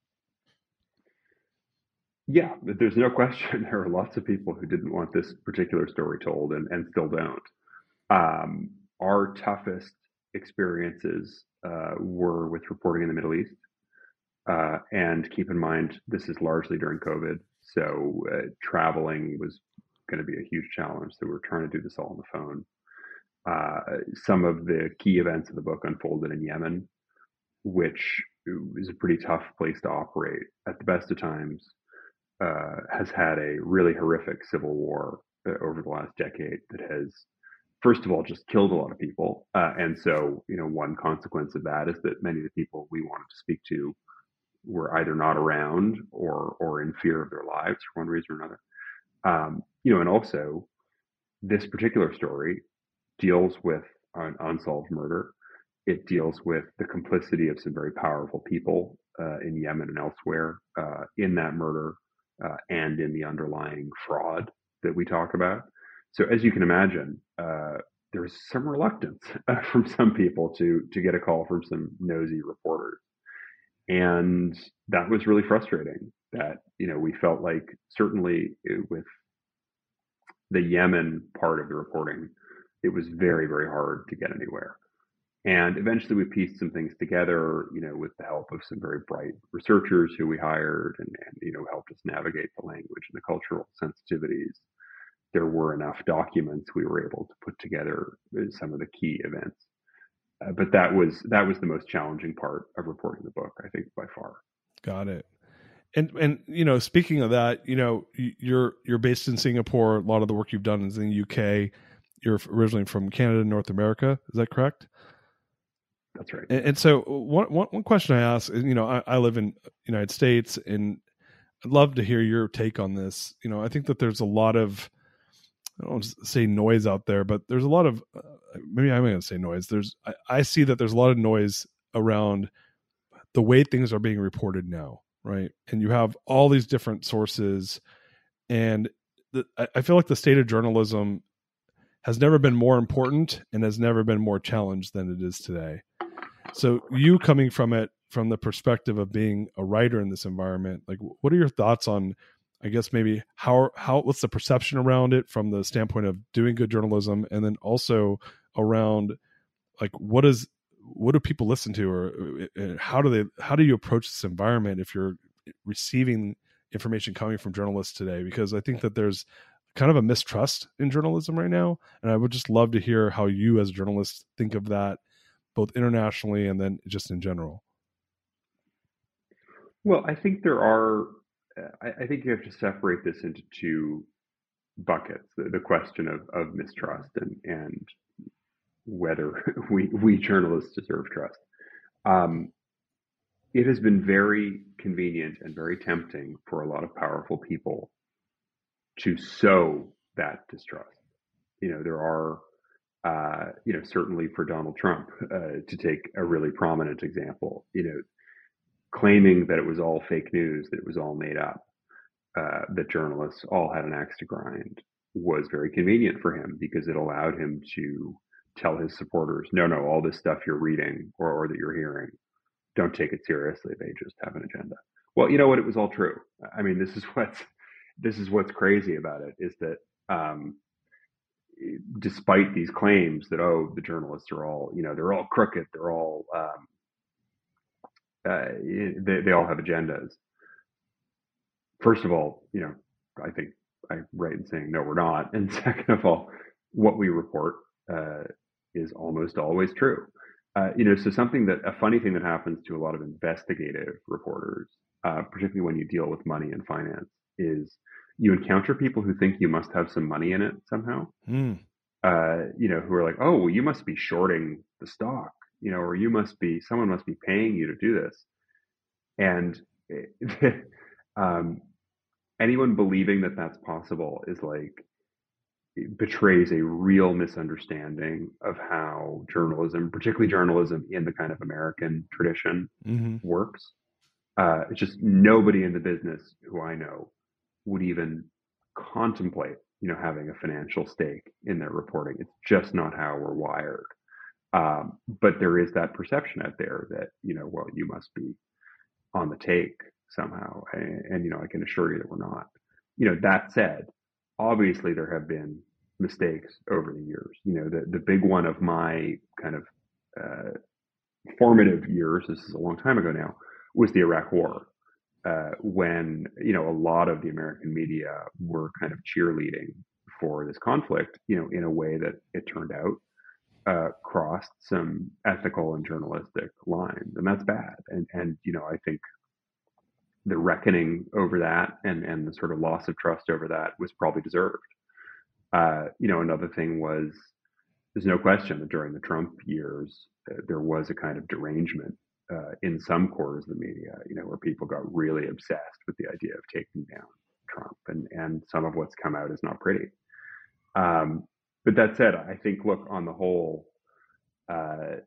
Yeah, there's no question. There are lots of people who didn't want this particular story told, and, and still don't. Um, our toughest experiences uh, were with reporting in the Middle East. Uh, and keep in mind, this is largely during COVID. So uh, traveling was going to be a huge challenge. So we were trying to do this all on the phone. Uh, some of the key events of the book unfolded in Yemen, which is a pretty tough place to operate at the best of times. Uh, has had a really horrific civil war uh, over the last decade that has, first of all, just killed a lot of people. Uh, and so, you know, one consequence of that is that many of the people we wanted to speak to were either not around or or in fear of their lives for one reason or another. Um, you know, and also this particular story deals with an unsolved murder. It deals with the complicity of some very powerful people uh, in Yemen and elsewhere uh, in that murder. Uh, and in the underlying fraud that we talk about. So as you can imagine, uh, there's some reluctance uh, from some people to to get a call from some nosy reporters. And that was really frustrating, that, you know, we felt like certainly it, with the Yemen part of the reporting, it was very, very hard to get anywhere. And eventually we pieced some things together, you know, with the help of some very bright researchers who we hired and, and, you know, helped us navigate the language and the cultural sensitivities. There were enough documents we were able to put together some of the key events. Uh, but that was that was the most challenging part of reporting the book, I think, by far. Got it. And and you know, speaking of that, you know, you're you're based in Singapore. A lot of the work you've done is in the U K. You're originally from Canada and North America. Is that correct? That's right. And, and so one, one, one question I ask is, you know, I, I live in the United States, and I'd love to hear your take on this. You know, I think that there's a lot of, I don't want to say noise out there, but there's a lot of, uh, maybe I'm going to say noise. There's, I, I see that there's a lot of noise around the way things are being reported now, right? And you have all these different sources, and the, I, I feel like the state of journalism has never been more important and has never been more challenged than it is today. So you coming from it, from the perspective of being a writer in this environment, like what are your thoughts on I guess maybe how how what's the perception around it from the standpoint of doing good journalism, and then also around like what is what do people listen to, or uh, how do they how do you approach this environment if you're receiving information coming from journalists today? Because I think that there's kind of a mistrust in journalism right now, and I would just love to hear how you as a journalist think of that, both internationally and then just in general. Well, I think there are. I, I think you have to separate this into two buckets: the, the question of, of mistrust and and whether we we journalists deserve trust. Um, it has been very convenient and very tempting for a lot of powerful people to sow that distrust. You know, there are, uh, you know, certainly for Donald Trump, uh, to take a really prominent example, you know, claiming that it was all fake news, that it was all made up, uh, that journalists all had an axe to grind was very convenient for him because it allowed him to tell his supporters, no, no, all this stuff you're reading or, or that you're hearing, don't take it seriously. They just have an agenda. Well, you know what? It was all true. I mean, this is what's this is what's crazy about it is that um, despite these claims that oh, the journalists are all you know they're all crooked, they're all um, uh, they, they all have agendas. First of all, you know, I think I'm right in saying no, we're not. And second of all, what we report uh, is almost always true. Uh, you know, so something that a funny thing that happens to a lot of investigative reporters, uh, particularly when you deal with money and finance, is you encounter people who think you must have some money in it somehow. Mm. Uh, you know, who are like, oh, well, you must be shorting the stock, you know, or you must be someone must be paying you to do this, and um, anyone believing that that's possible is like betrays a real misunderstanding of how journalism, particularly journalism in the kind of American tradition, Mm-hmm. works. Uh, it's just nobody in the business who I know would even contemplate, you know, having a financial stake in their reporting. It's just not how we're wired. Um, but there is that perception out there that, you know, well, you must be on the take somehow. And, and you know, I can assure you that we're not. You know, that said, obviously there have been mistakes over the years. You know, the, the big one of my kind of uh, formative years, this is a long time ago now, was the Iraq War, uh, when, you know, a lot of the American media were kind of cheerleading for this conflict, you know, in a way that it turned out uh, crossed some ethical and journalistic lines. And that's bad. And, and, you know, I think the reckoning over that and, and the sort of loss of trust over that was probably deserved. Uh, you know, another thing was there's no question that during the Trump years, uh, there was a kind of derangement uh, in some quarters of the media, you know, where people got really obsessed with the idea of taking down Trump. And, and some of what's come out is not pretty. Um, but that said, I think, look, on the whole, uh,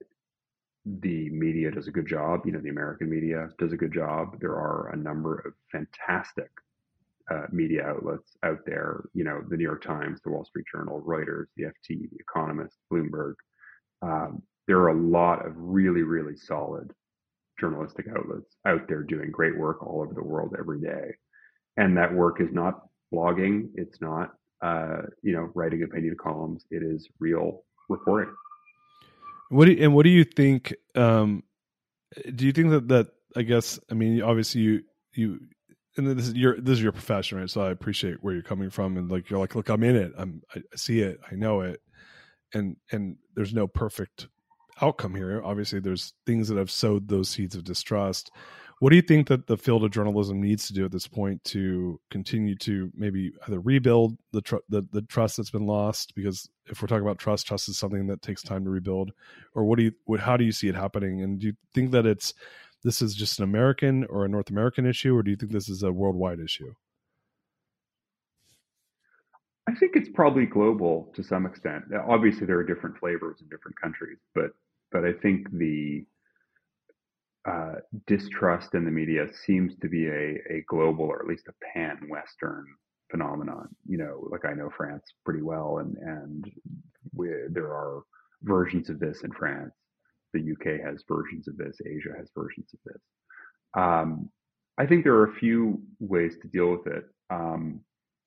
the media does a good job. You know, the American media does a good job. There are a number of fantastic uh, media outlets out there. You know, the New York Times, the Wall Street Journal, Reuters, the F T, the Economist, Bloomberg. Um, there are a lot of really, really solid journalistic outlets out there doing great work all over the world every day. And that work is not blogging. It's not, uh, you know, writing opinion columns. It is real reporting. What do you, and what do you think? Um, do you think that that I guess I mean obviously you you and this is your this is your profession, right? So I appreciate where you're coming from, and like you're like, look, I'm in it. I'm I see it. I know it, and and there's no perfect outcome here. Obviously, there's things that have sowed those seeds of distrust. What do you think that the field of journalism needs to do at this point to continue to maybe either rebuild the tr- the, the trust that's been lost? Because if we're talking about trust, trust is something that takes time to rebuild. Or what do you what, how do you see it happening? And do you think that it's this is just an American or a North American issue, or do you think this is a worldwide issue? I think it's probably global to some extent. Obviously, there are different flavors in different countries, but but I think the uh, distrust in the media seems to be a, a global or at least a pan-Western phenomenon. You know, like I know France pretty well, and and we, there are versions of this in France. The U K has versions of this. Asia has versions of this. Um, I think there are a few ways to deal with it. Um,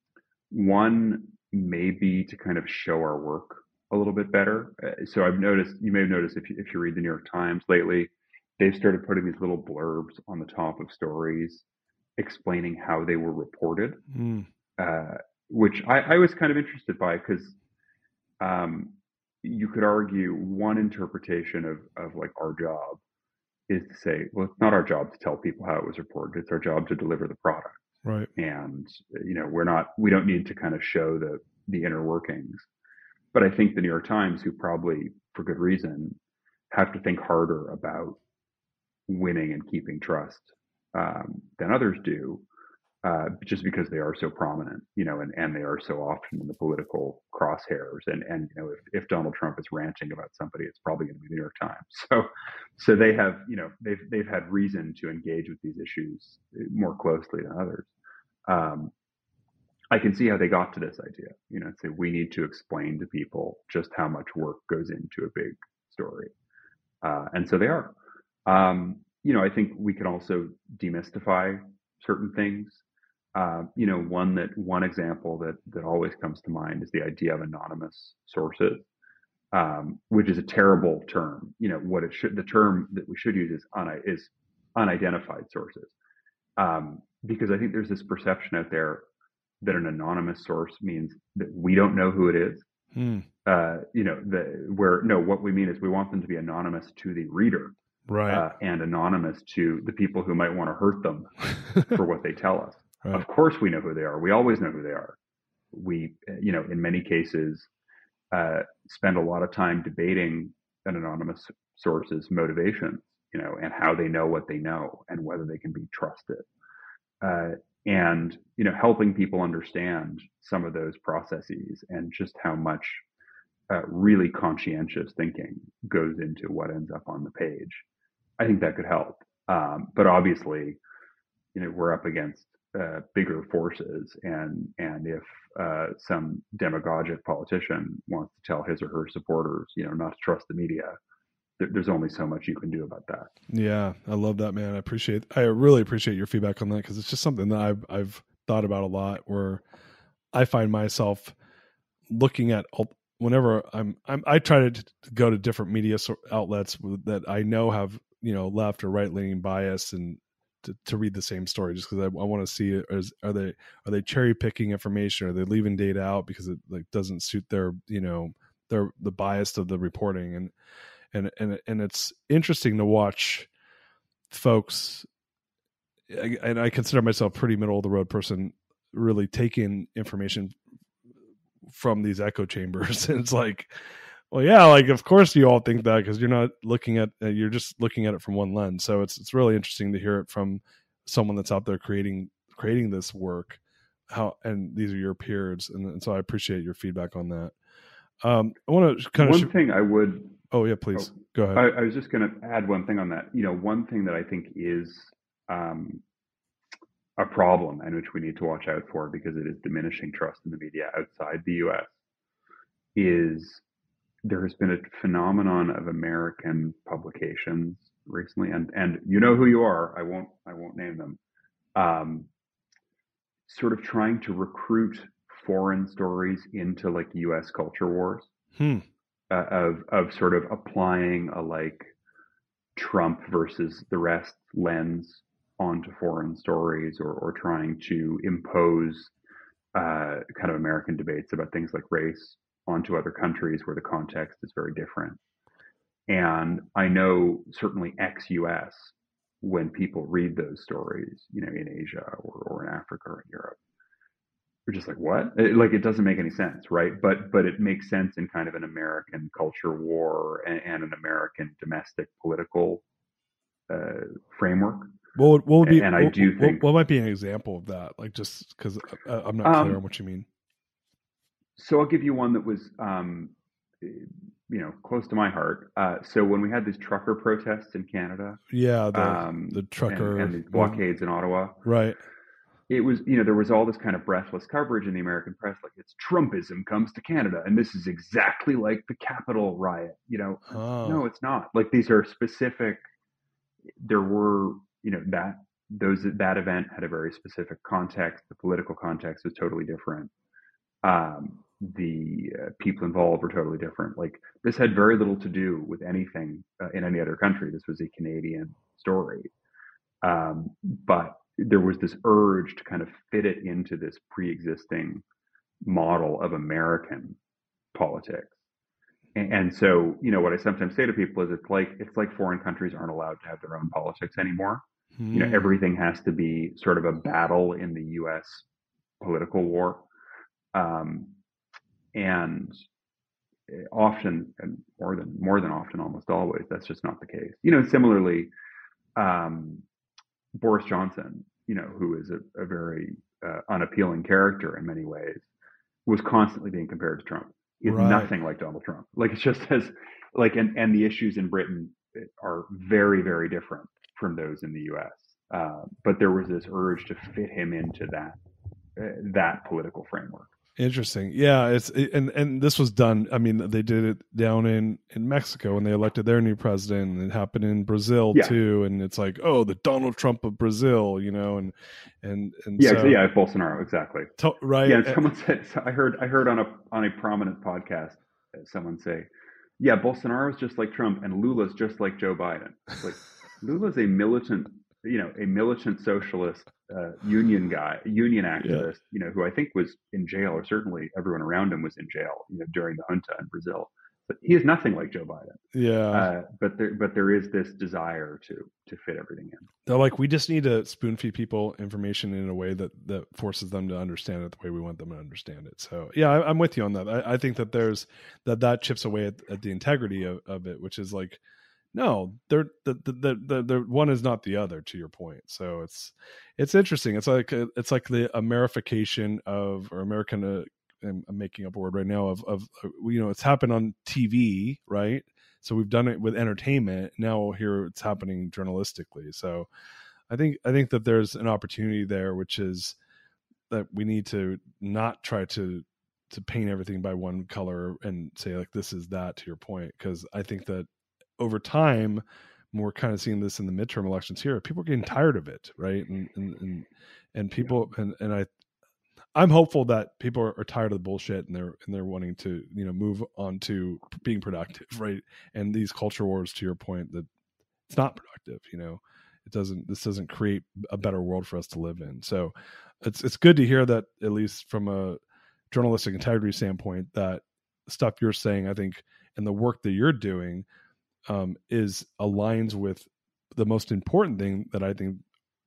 one may be to kind of show our work a little bit better. Uh, So I've noticed, you may have noticed if you, if you read the New York Times lately, they've started putting these little blurbs on the top of stories explaining how they were reported, Mm, uh, which I, I was kind of interested by because um, you could argue one interpretation of, of like our job is to say, well, it's not our job to tell people how it was reported. It's our job to deliver the product. right. And, you know, we're not, we don't need to kind of show the, the inner workings. But I think the New York Times, who probably for good reason have to think harder about winning and keeping trust um, than others do, uh, just because they are so prominent, you know, and, and they are so often in the political crosshairs. And, and you know, if, if Donald Trump is ranting about somebody, it's probably going to be the New York Times. So, so they have, you know, they've they've had reason to engage with these issues more closely than others. Um, I can see how they got to this idea. You know, say we need to explain to people just how much work goes into a big story, uh, and so they are. Um, you know, I think we can also demystify certain things. Uh, you know, one that one example that that always comes to mind is the idea of anonymous sources, um, which is a terrible term. You know, what it should the term that we should use is un, is unidentified sources, um, because I think there's this perception out there that an anonymous source means that we don't know who it is. Mm, Uh, you know, the where no, what we mean is we want them to be anonymous to the reader, right. uh, and anonymous to the people who might want to hurt them for what they tell us. Right. Of course, we know who they are. We always know who they are. We, you know, in many cases, uh, spend a lot of time debating an anonymous source's motivations, you know, and how they know what they know and whether they can be trusted. Uh, and, you know, helping people understand some of those processes and just how much uh, really conscientious thinking goes into what ends up on the page. I think that could help. Um, but obviously, you know, we're up against uh, bigger forces, and and if uh, some demagogic politician wants to tell his or her supporters, you know, not to trust the media, there, there's only so much you can do about that. Yeah, I love that, man. I appreciate, I really appreciate your feedback on that, because it's just something that I've I've thought about a lot. Where I find myself looking at whenever I'm, I'm I try to go to different media outlets that I know have, you know, left or right leaning bias, and to, to read the same story, just because I, I want to see it. Is, are they are they cherry picking information? Are they leaving data out because it like doesn't suit their, you know, their the bias of the reporting? And and and and it's interesting to watch folks. And I consider myself a pretty middle of the road person, really taking information from these echo chambers. And it's like, well, yeah, like of course you all think that, because you're not looking at uh, you're just looking at it from one lens. So it's it's really interesting to hear it from someone that's out there creating creating this work. How, and these are your peers, and, and so I appreciate your feedback on that. Um, I want to kind of one sh- thing I would. Oh yeah, please oh, go ahead. I, I was just going to add one thing on that. You know, one thing that I think is um, a problem, and which we need to watch out for because it is diminishing trust in the media outside the U S, is there has been a phenomenon of American publications recently, and and you know who you are. I won't I won't name them. Um, sort of trying to recruit foreign stories into like U S culture wars, Hmm. uh, of of sort of applying a like Trump versus the rest lens onto foreign stories, or or trying to impose uh, kind of American debates about things like race onto other countries where the context is very different. And I know certainly ex-U S, when people read those stories, you know, in Asia or, or in Africa or in Europe, they're just like, what? It, like, it doesn't make any sense, right? But but it makes sense in kind of an American culture war and, and an American domestic political uh, framework. What would, what would be? And I what, do what, think, what might be an example of that? Like, just because I'm not clear um, on what you mean. So I'll give you one that was, um, you know, close to my heart. Uh, so when we had these trucker protests in Canada, Yeah, the um, the trucker and, and these blockades in Ottawa, right? it was, you know, there was all this kind of breathless coverage in the American press, like it's Trumpism comes to Canada, and this is exactly like the Capitol riot. You know, Oh, no, it's not. Like these are specific. There were, you know, that those that event had a very specific context. The political context was totally different. Um, the uh, people involved were totally different. Like this had very little to do with anything uh, in any other country. This was a Canadian story, um, but there was this urge to kind of fit it into this pre-existing model of American politics. And, and so, you know, what I sometimes say to people is, it's like it's like foreign countries aren't allowed to have their own politics anymore. Hmm. You know, everything has to be sort of a battle in the U S political war. Um, and often, and more than more than often, almost always, that's just not the case. You know, similarly, um, Boris Johnson, you know, who is a, a very uh, unappealing character in many ways, was constantly being compared to Trump. He's Right. nothing like Donald Trump. Like it's just as like, and, and the issues in Britain are very, very different from those in the U S. Uh, but there was this urge to fit him into that uh, that political framework. Interesting. Yeah, it's and and this was done. I mean, they did it down in in Mexico when they elected their new president, and it happened in Brazil yeah. too. And it's like, oh, the Donald Trump of Brazil, you know, and and and yeah, so, yeah, Bolsonaro, exactly. To, right. Yeah, and someone said, I heard, I heard on a on a prominent podcast, someone say, yeah, Bolsonaro's just like Trump, and Lula's just like Joe Biden. It's like Lula's a militant, you know, a militant socialist uh, union guy, union activist, yeah. you know, who I think was in jail, or certainly everyone around him was in jail, you know, during the junta in Brazil. But he is nothing like Joe Biden. Yeah. Uh, but there, but there is this desire to to fit everything in. They're like, we just need to spoon feed people information in a way that that forces them to understand it the way we want them to understand it. So yeah, I, I'm with you on that. I, I think that there's that that chips away at, at the integrity of, of it, which is like, no, they're the the, the the the one is not the other, to your point. So it's it's interesting. It's like a, it's like the Amerification of or American. Uh, I'm making up a word right now of of you know, it's happened on T V, right? So we've done it with entertainment. Now here it's happening journalistically. So I think I think that there's an opportunity there, which is that we need to not try to to paint everything by one color and say like this is that, to your point, because I think that over time, we're kind of seeing this in the midterm elections here, people are getting tired of it, right? And and and, and people yeah. and and I. I'm hopeful that people are, are tired of the bullshit and they're and they're wanting to, you know, move on to being productive, right? And these culture wars, to your point, that it's not productive. You know, it doesn't. This doesn't create a better world for us to live in. So, it's it's good to hear that, at least from a journalistic integrity standpoint, that stuff you're saying, I think, and the work that you're doing, um, is aligns with the most important thing that I think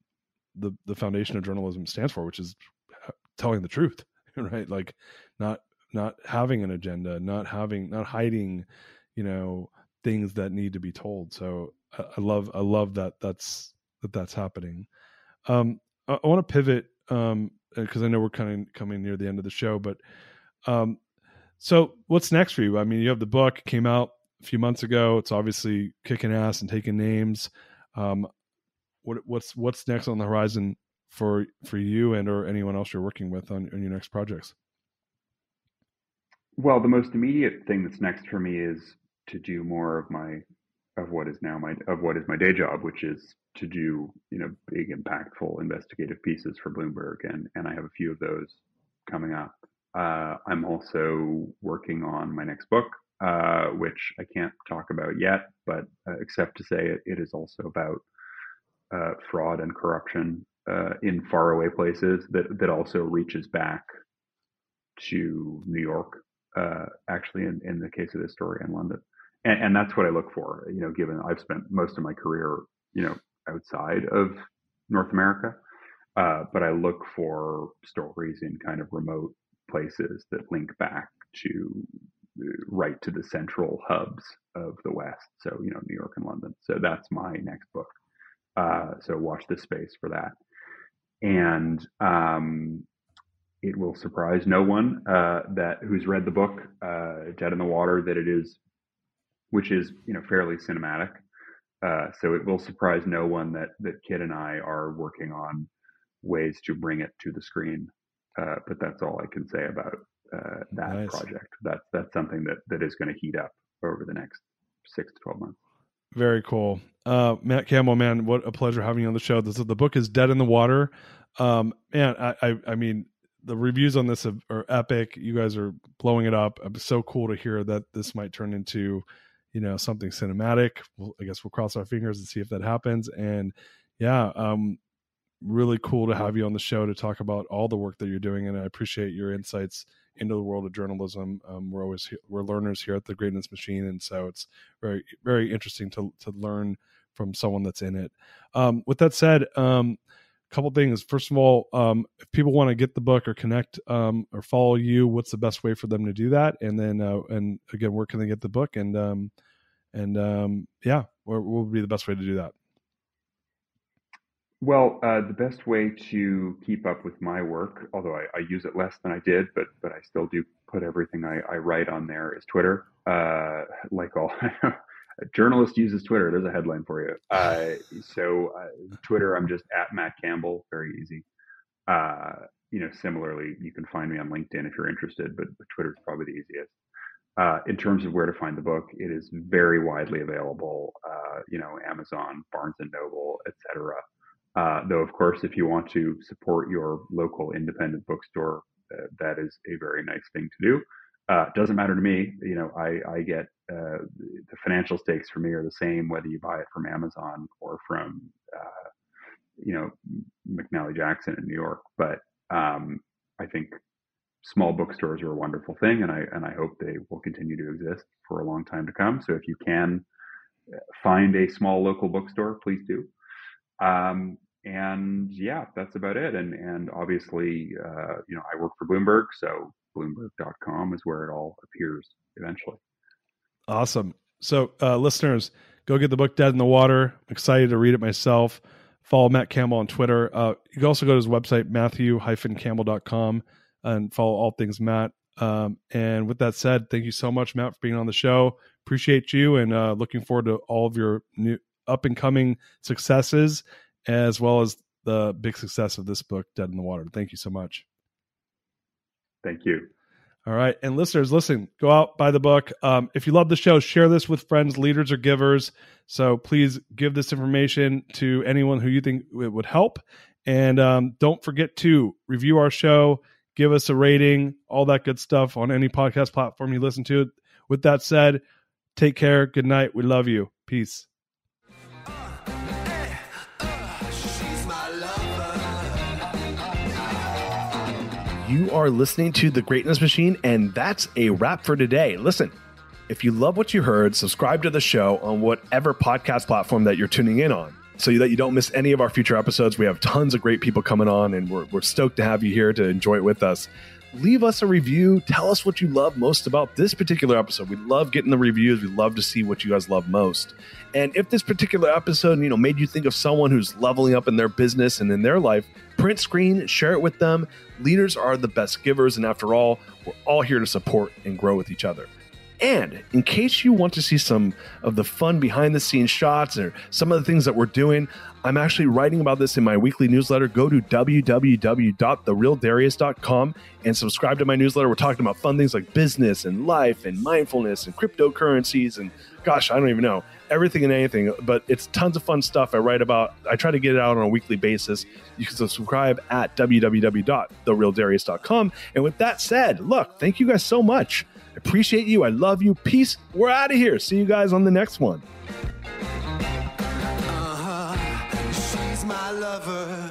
the the foundation of journalism stands for, which is telling the truth, right? Like not, not having an agenda, not having, not hiding, you know, things that need to be told. So I, I love, I love that that's, that that's happening. Um, I, I want to pivot, um, cause I know we're kind of coming near the end of the show, but, um, so what's next for you? I mean, you have the book, came out a few months ago. It's obviously kicking ass and taking names. Um, what, what's, what's next on the horizon for for you and or anyone else you're working with on, on your next projects? Well, the most immediate thing that's next for me is to do more of my of what is now my of what is my day job, which is to do, you know, big, impactful investigative pieces for Bloomberg, and and I have a few of those coming up. Uh, I'm also working on my next book, uh, which I can't talk about yet, but uh, except to say it, it is also about uh, fraud and corruption Uh, in faraway places, that that also reaches back to New York, uh, actually in, in the case of this story, in London. And, and that's what I look for, you know, given I've spent most of my career, you know, outside of North America, uh, but I look for stories in kind of remote places that link back to right to the central hubs of the West. So, you know, New York and London. So that's my next book. Uh, so watch this space for that. And um, it will surprise no one uh, that who's read the book, uh, Dead in the Water, that it is, which is, you know, fairly cinematic. Uh, so it will surprise no one that that Kit and I are working on ways to bring it to the screen. Uh, but that's all I can say about uh, that nice. project. That's that's something that that is going to heat up over the next six to twelve months. Very cool. Uh, Matt Campbell, man, what a pleasure having you on the show. This the book is Dead in the Water. Um, man, I, I, I mean, the reviews on this have, are epic. You guys are blowing it up. It's so cool to hear that this might turn into, you know, something cinematic. Well, I guess we'll cross our fingers and see if that happens. And yeah, um, really cool to have you on the show to talk about all the work that you're doing. And I appreciate your insights into the world of journalism. Um, we're always, we're learners here at the Greatness Machine. And so it's very, very interesting to, to learn from someone that's in it. Um, with that said, um, a couple things. First of all, um, if people want to get the book or connect um, or follow you, what's the best way for them to do that? And then, uh, and again, where can they get the book? And, um, and um, yeah, what would be the best way to do that? Well, uh, the best way to keep up with my work, although I, I use it less than I did, but but I still do put everything I, I write on there, is Twitter. Uh, like all a journalist uses Twitter. There's a headline for you. Uh, so uh, Twitter, I'm just at Matt Campbell. Very easy. Uh, you know, similarly, you can find me on LinkedIn if you're interested, but, but Twitter's probably the easiest. Uh, in terms of where to find the book, it is very widely available. Uh, you know, Amazon, Barnes and Noble, et cetera. Uh, though, of course, if you want to support your local independent bookstore, uh, that is a very nice thing to do. Uh, doesn't matter to me. You know, I, I get uh, the financial stakes for me are the same whether you buy it from Amazon or from, uh, you know, McNally Jackson in New York. But um, I think small bookstores are a wonderful thing, and I and I hope they will continue to exist for a long time to come. So if you can find a small local bookstore, please do. Um, and yeah, that's about it. And, and obviously, uh, you know, I work for Bloomberg, so Bloomberg dot com is where it all appears eventually. Awesome. So, uh, listeners, go get the book Dead in the Water. I'm excited to read it myself. Follow Matt Campbell on Twitter. Uh, you can also go to his website, matthew dash campbell dot com, and follow all things Matt. Um, and with that said, thank you so much, Matt, for being on the show. Appreciate you, and uh, looking forward to all of your new up and coming successes, as well as the big success of this book, Dead in the Water. Thank you so much. Thank you. All right. And listeners, listen, go out, buy the book. Um, if you love the show, share this with friends, leaders, or givers. So please give this information to anyone who you think it would help. And um, don't forget to review our show, give us a rating, all that good stuff on any podcast platform you listen to. With that said, take care. Good night. We love you. Peace. You are listening to The Greatness Machine, and that's a wrap for today. Listen, if you love what you heard, subscribe to the show on whatever podcast platform that you're tuning in on so that you don't miss any of our future episodes. We have tons of great people coming on, and we're, we're stoked to have you here to enjoy it with us. Leave us a review. Tell us what you love most about this particular episode. We love getting the reviews. We love to see what you guys love most. And if this particular episode, you know, made you think of someone who's leveling up in their business and in their life, print screen, share it with them. Leaders are the best givers. And after all, we're all here to support and grow with each other. And in case you want to see some of the fun behind the scenes shots or some of the things that we're doing, I'm actually writing about this in my weekly newsletter. Go to w w w dot the real darius dot com and subscribe to my newsletter. We're talking about fun things like business and life and mindfulness and cryptocurrencies and gosh, I don't even know, everything and anything, but it's tons of fun stuff I write about. I try to get it out on a weekly basis. You can subscribe at w w w dot the real darius dot com. And with that said, look, thank you guys so much. I appreciate you. I love you. Peace. We're out of here. See you guys on the next one. Uh-huh. She's my lover.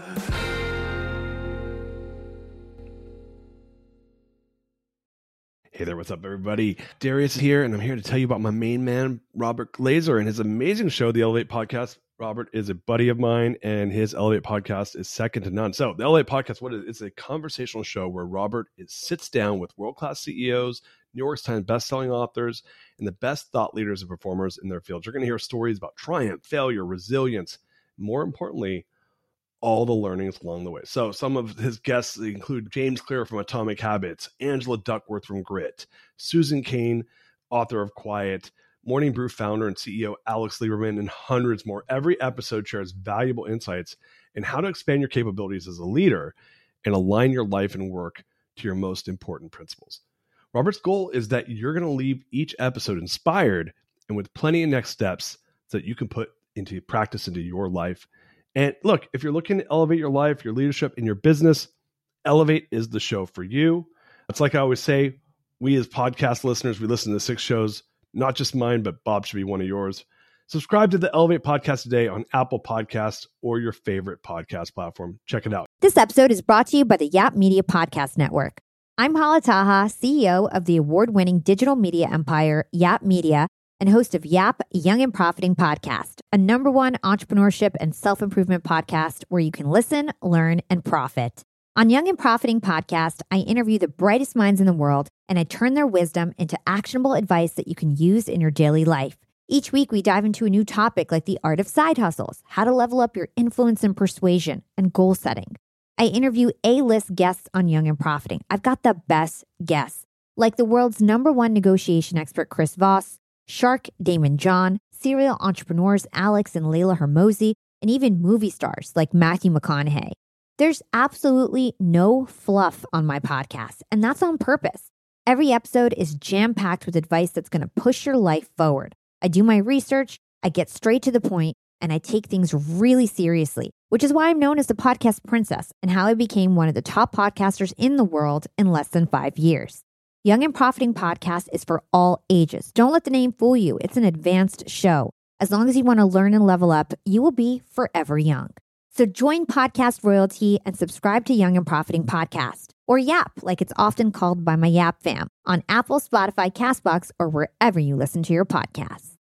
Hey there, what's up, everybody? Darius here, and I'm here to tell you about my main man, Robert Glazer, and his amazing show, The Elevate Podcast. Robert is a buddy of mine, and his Elevate Podcast is second to none. So, the Elevate Podcast, what is it? It's a conversational show where Robert is, sits down with world-class C E Os, New York Times best-selling authors, and the best thought leaders and performers in their fields. You're going to hear stories about triumph, failure, resilience, more importantly, all the learnings along the way. So some of his guests include James Clear from Atomic Habits, Angela Duckworth from Grit, Susan Cain, author of Quiet, Morning Brew founder and C E O Alex Lieberman, and hundreds more. Every episode shares valuable insights in how to expand your capabilities as a leader and align your life and work to your most important principles. Robert's goal is that you're going to leave each episode inspired and with plenty of next steps so that you can put into practice into your life. And look, if you're looking to elevate your life, your leadership, and your business, Elevate is the show for you. It's like I always say, we as podcast listeners, we listen to six shows, not just mine, but Bob should be one of yours. Subscribe to the Elevate podcast today on Apple Podcasts or your favorite podcast platform. Check it out. This episode is brought to you by the Yap Media Podcast Network. I'm Hala Taha, C E O of the award-winning digital media empire, Yap Media, and host of Yap Young and Profiting Podcast, a number one entrepreneurship and self-improvement podcast where you can listen, learn, and profit. On Young and Profiting Podcast, I interview the brightest minds in the world, and I turn their wisdom into actionable advice that you can use in your daily life. Each week, we dive into a new topic like the art of side hustles, how to level up your influence and persuasion, and goal setting. I interview A-list guests on Young and Profiting. I've got the best guests, like the world's number one negotiation expert, Chris Voss, Shark Damon John, serial entrepreneurs Alex and Layla Hermosi, and even movie stars like Matthew McConaughey. There's absolutely no fluff on my podcast, and that's on purpose. Every episode is jam-packed with advice that's going to push your life forward. I do my research, I get straight to the point, and I take things really seriously, which is why I'm known as the podcast princess and how I became one of the top podcasters in the world in less than five years. Young and Profiting Podcast is for all ages. Don't let the name fool you. It's an advanced show. As long as you want to learn and level up, you will be forever young. So join Podcast Royalty and subscribe to Young and Profiting Podcast, or Yap, like it's often called by my Yap fam, on Apple, Spotify, CastBox, or wherever you listen to your podcasts.